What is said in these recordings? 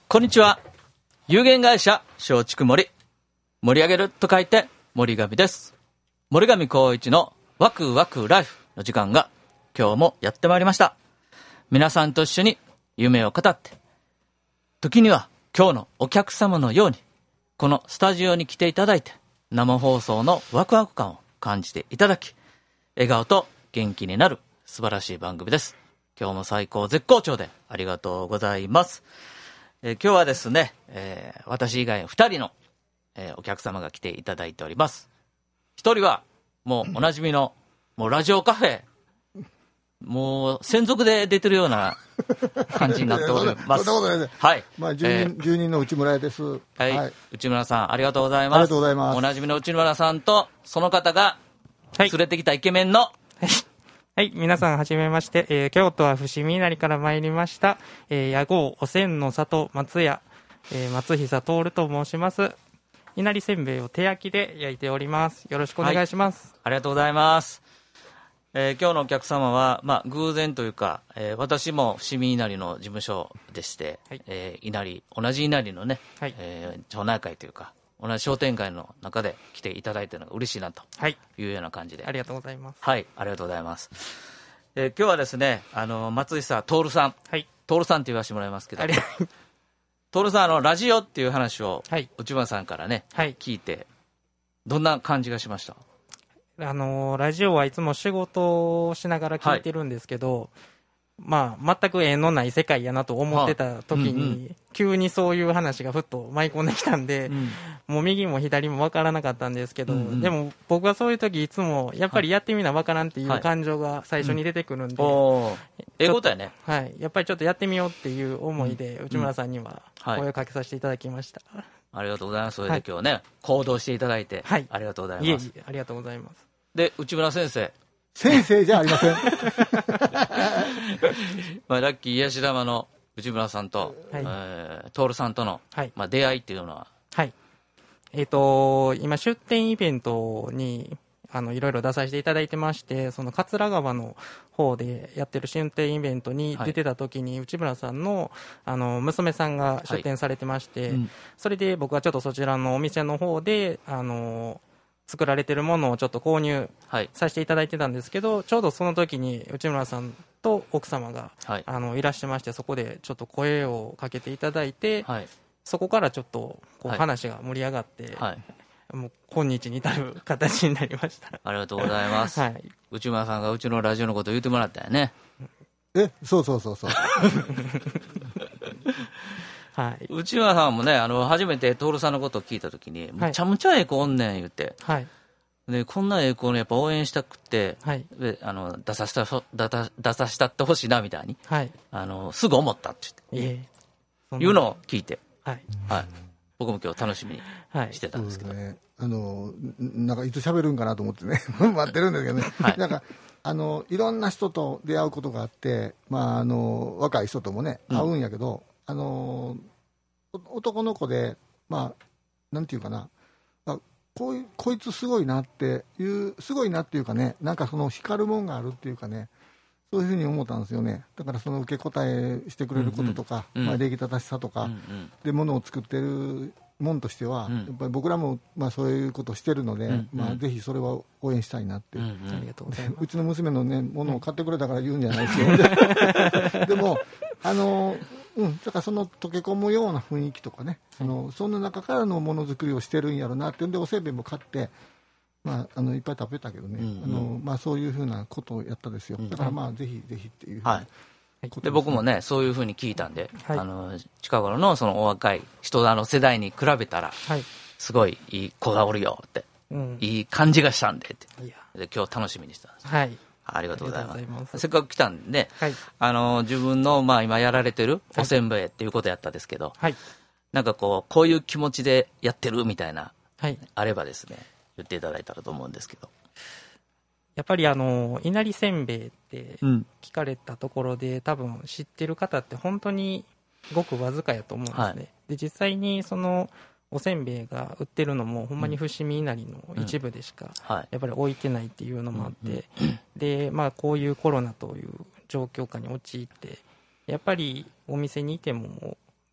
こんにちは。有限会社松竹森、盛り上げると書いて森上です。森上光一のワクワクライフの時間が今日もやってまいりました。皆さんと一緒に夢を語って、時には今日のお客様のようにこのスタジオに来ていただいて、生放送のワクワク感を感じていただき、笑顔と元気になる素晴らしい番組です。今日も最高絶好調でありがとうございます。今日はですね、私以外2人の、お客様が来ていただいております。1人はもうおなじみのもうラジオカフェ、もう専属で出てるような感じになっております。 そんなことないです。 はい。 住人の内村です。 はい。内村さん、ありがとうございます。 ありがとうございます。 おなじみの内村さんと、その方が連れてきたイケメンの、 はい、皆さんはじめまして、京都は伏見稲荷から参りました、屋号おせんの里松屋、松久徹と申します。稲荷せんべいを手焼きで焼いております。よろしくお願いします。 はい、ありがとうございます。今日のお客様は、偶然というか、私も伏見稲荷の事務所でして、はい、同じ稲荷のね、はい、町内会というか、同じ商店街の中で来ていただいているのが嬉しいなというような感じで、 ありがとうございます。 はい、ありがとうございます。今日はですね、松久徹さん、はい、徹さんって言わせてもらいますけど、徹さん、ラジオっていう話を、はい、内村さんからね、はい、聞いて、どんな感じがしました？ ラジオはいつも仕事をしながら聞いてるんですけど、はい、全く縁のない世界やなと思ってた時に、急にそういう話がふっと舞い込んできたんで、もう右も左も分からなかったんですけど、でも僕はそういう時いつもやっぱりやってみな分からんっていう感情が最初に出てくるんで、 ええことやね。 はい、やっぱりちょっとやってみようっていう思いで、内村さんには声をかけさせていただきました。 ありがとうございます。それで今日ね、行動していただいて、ありがとうございます。 ありがとうございます。 で、内村先生。 先生じゃありません。 ラッキー癒し玉の内村さんと、徹さんとの、出会いっていうのは、 はい。今出店イベントにいろいろ出させていただいてまして、その桂川の方でやってる出店イベントに出てた時に、内村さんの娘さんが出店されてまして、それで僕はちょっとそちらのお店の方で作られてるものをちょっと購入させていただいてたんですけど、ちょうどその時に内村さんと奥様が、いらしてまして、そこでちょっと声をかけていただいて、そこからちょっとこう話が盛り上がって、もう今日に至る形になりました。 ありがとうございます。内村さんがうちのラジオのことを言ってもらったよね。 そう。 はい、内村さんもね、初めて徹さんのことを聞いたときに、むちゃむちゃええ子おんねん言って、でこんなええ子をやっぱ応援したくて、で出させたってほしいなみたいに、すぐ思ったって言って、いうのを聞いて、僕も今日楽しみにしてたんですけど、 なんかいつ喋るんかなと思ってね待ってるんですけどね、なんかいろんな人と出会うことがあって、若い人ともね会うんやけど、男の子でなんていうかな、こいつすごいなっていうかね、なんかその光るもんがあるっていうかね、そういうふうに思ったんですよね。だからその受け答えしてくれることとか、礼儀正しさとか、でものを作ってるもんとしては、やっぱり僕らもそういうことをしてるので、ぜひそれは応援したいなって、 ありがとうございます。 うちの娘のねものを買ってくれたから言うんじゃないですよでもだからその溶け込むような雰囲気とかね、その中からのものづくりをしてるんやろうなってんで、おせんべいも買って、いっぱい食べたけどね、そういうふうなことをやったですよ。だからぜひぜひっていう、 で僕もねそういうふうに聞いたんで、近頃のそのお若い人の世代に比べたら、すごいいい子がおるよって、いい感じがしたんでって、で今日楽しみにしたんです。ありがとうございます。せっかく来たんで、自分の今やられてるおせんべいっていうことやったんですけど、なんかこういう気持ちでやってるみたいな、あればですね言っていただいたらと思うんですけど。 やっぱり稲荷せんべいって聞かれたところで、多分知ってる方って本当にごくわずかやと思うんですね。で実際にそのおせんべいが売ってるのもほんまに伏見稲荷の一部でしかやっぱり置いてないっていうのもあって、でこういうコロナという状況下に陥って、やっぱりお店にいても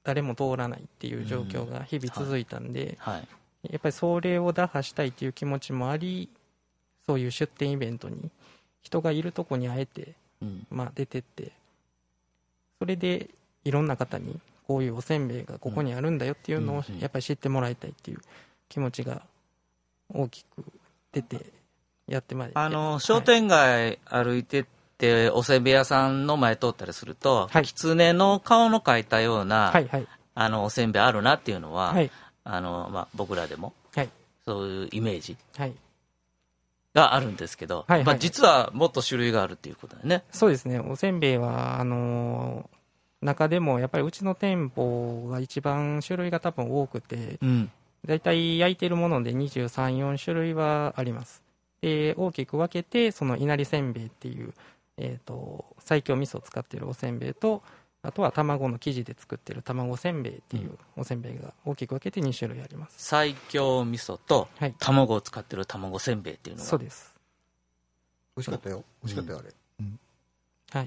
誰も通らないっていう状況が日々続いたんで、 はい。 やっぱりそれを打破したいっていう気持ちもあり、そういう出店イベントに人がいるとこにあえて、 うん。 出てって、それでいろんな方にこういうおせんべいがここにあるんだよっていうのをやっぱり知ってもらいたいっていう気持ちが大きく出てやってまいり商店街歩いてっておせんべい屋さんの前通ったりすると、 はい狐の顔の描いたような、 はいはいおせんべいあるなっていうのは、 はい僕らでもはいそういうイメージはいがあるんですけど、 はいはい実はもっと種類があるっていうことだよね。 そうですね。おせんべいは中でもやっぱりうちの店舗が一番種類が多分多くて、 うん。 だいたい焼いてるもので23、4種類はあります。で、大きく分けて、そのいなりせんべいっていう、西京味噌を使っているおせんべいと、あとは卵の生地で作っている卵せんべいっていうおせんべいが大きく分けて2種類あります。 西京味噌とはい卵を使ってる卵せんべいっていうのが。 そうです。 美味しかったよ。美味しかったよ、あれ。 はい。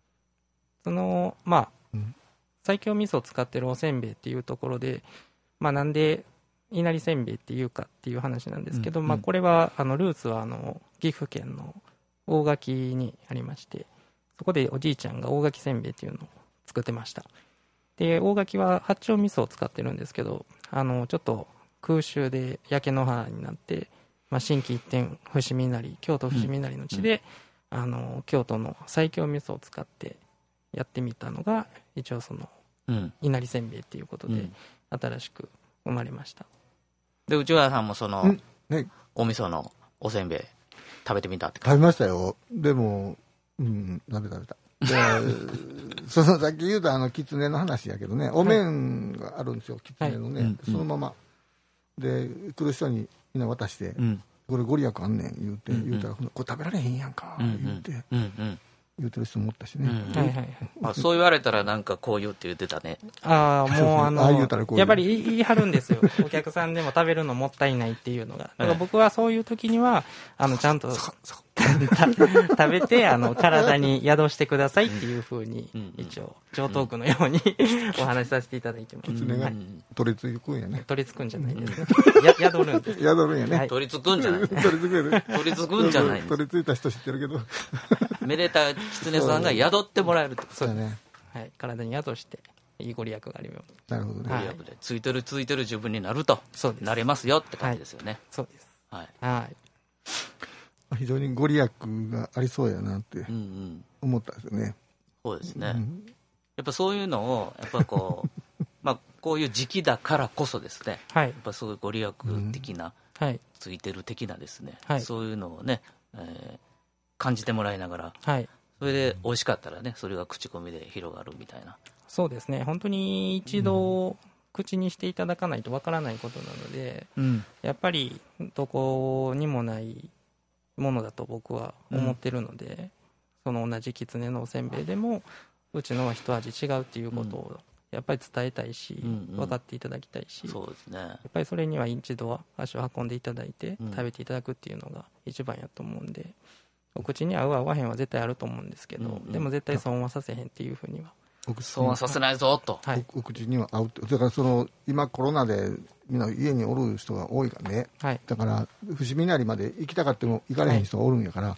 うん西京味噌を使ってるおせんべいっていうところで、なんでいなりせんべいっていうかっていう話なんですけど、これはルーツは岐阜県の大垣にありまして、そこでおじいちゃんが大垣せんべいっていうのを作ってました。で、大垣は八丁味噌を使ってるんですけど、ちょっと空襲で焼け野原になって、心機一転、伏見稲荷、京都伏見稲荷の地で、京都の西京味噌を使ってやってみたのが、一応そのいなりせんべいっていうことで、新しく生まれました。 で、内川さんもね、 お味噌のおせんべい食べてみたって食べましたよ。でも、食べた。でさっき言うた狐の話やけどね、お面があるんですよ、狐のね、そのまま。で、来る人にみんな渡して、これご利益あんねん言うたら、これ食べられへんやんか、言うてる人もおったしね。 そう言われたらなんかこう言うって言ってたね。 もう言うたらこういうやっぱり言い張るんですよ。お客さんでも食べるのもったいないっていうのが。だから僕はそういう時には、ちゃんと食べて、体に宿してくださいっていうふうに、一応、上等句のようにお話しさせていただいてます。 狐が取り付くんやね。 取り付くんじゃないんですね。宿るんです。 宿るんやね。 取り付くんじゃない。 取り付く取り付くんじゃない。 取り付いた人知ってるけど。 めでた狐さんが宿ってもらえるってこと。 そうだね。 はい。体に宿して、いいご利益があるように。 なるほどね。 ご利益でついてる自分になると。 そうです。 なれますよって感じですよね。 そうです。 はい。 はい。 非常にご利益がありそうやなって思ったんですよね。 そうですね。やっぱそういうのを、やっぱこう、こういう時期だからこそですね。 はい。 やっぱそういうご利益的な、ついてる的なですね。そういうのをね、感じてもらいながら、それで美味しかったらね、それが口コミで広がるみたいな。 そうですね。本当に一度、口にしていただかないとわからないことなので、やっぱりどこにもないものだと僕は思ってるので、その同じ狐のおせんべいでもうちのは一味違うっていうことをやっぱり伝えたいし、分かっていただきたいし、 そうですね。 やっぱりそれには一度は足を運んでいただいて食べていただくっていうのが一番やと思うんで、お口に合う合わへんは絶対あると思うんですけど、でも絶対損はさせへんっていうふうには。 損はさせないぞと。 お口には合うって。だから今コロナでみんな家におる人が多いからね。だから伏見稲荷まで行きたかっても行かれへん人がおるんやから、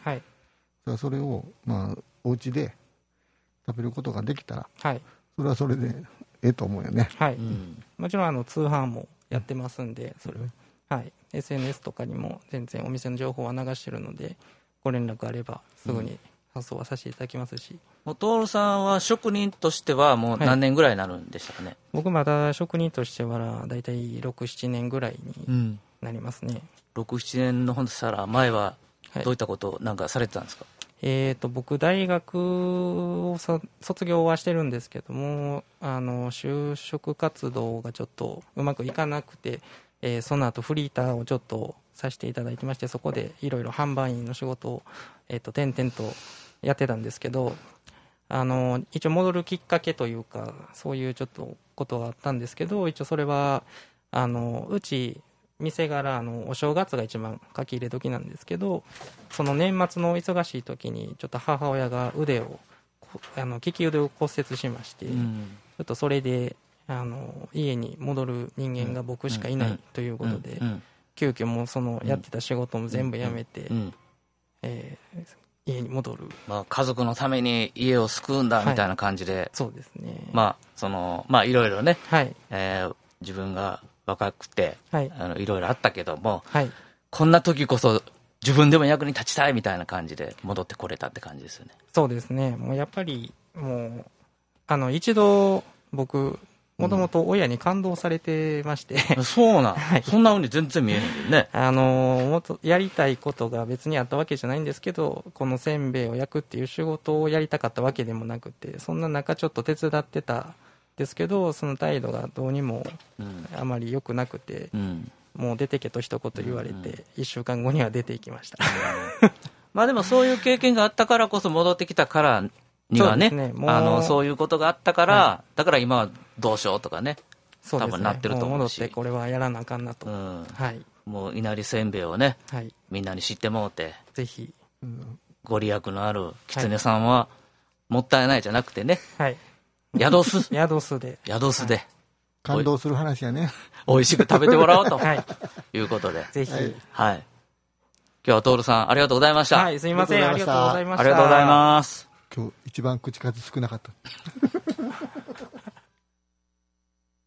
それをお家で食べることができたら、それはそれでええと思うよね。 もちろん通販もやってますんで、それは、SNS とかにも全然お店の情報は流してるので、ご連絡あればすぐに発送はさせていただきますし。 徹さんは職人としてはもう何年ぐらいになるんでしたかね。 僕まだ職人としてはだいたい6、7年ぐらいになりますね。 6、7年の本でしたら前はどういったことをなんかされてたんですか。 僕大学を卒業はしてるんですけども、就職活動がちょっとうまくいかなくて、その後フリーターをちょっとさせていただいてまして、そこでいろいろ販売員の仕事を転々とやってたんですけど、一応戻るきっかけというか、そういうちょっとことがあったんですけど、一応それはうち店柄お正月が一番書き入れ時なんですけど、その年末の忙しい時にちょっと母親が利き腕を骨折しまして、ちょっとそれで家に戻る人間が僕しかいないということで、急遽もうそのやってた仕事も全部やめて、家に戻る。 まあ、家族のために家を救うんだみたいな感じで、 そうですね。 まあ、いろいろね、自分が若くて、いろいろあったけども、こんな時こそ自分でも役に立ちたいみたいな感じで戻ってこれたって感じですよね。 そうですね。もうやっぱり、もう、一度僕、もともと親に感動されてまして、 そうなん、そんな風に全然見えへんけどね。 もっとやりたいことが別にあったわけじゃないんですけど、このせんべいを焼くっていう仕事をやりたかったわけでもなくて、そんな中ちょっと手伝ってたんですけど、その態度がどうにもあまり良くなくて、もう出てけと一言言われて、1週間後には出ていきました。 まあでもそういう経験があったからこそ戻ってきたからにはね、そういうことがあったから、だから今はどうしようとかね、多分なってると思うし。 戻ってこれはやらなあかんなと。 もう稲荷せんべいをね、みんなに知ってもうて、 ぜひ、 ご利益のある狐さんは、もったいないじゃなくてね、宿す。 宿すで。 宿すで。 感動する話やね。 美味しく食べてもらおうということで。 ぜひ。 はい。今日は徹さんありがとうございました。 はい、すいません。ありがとうございました。 ありがとうございます。 今日一番口数少なかった。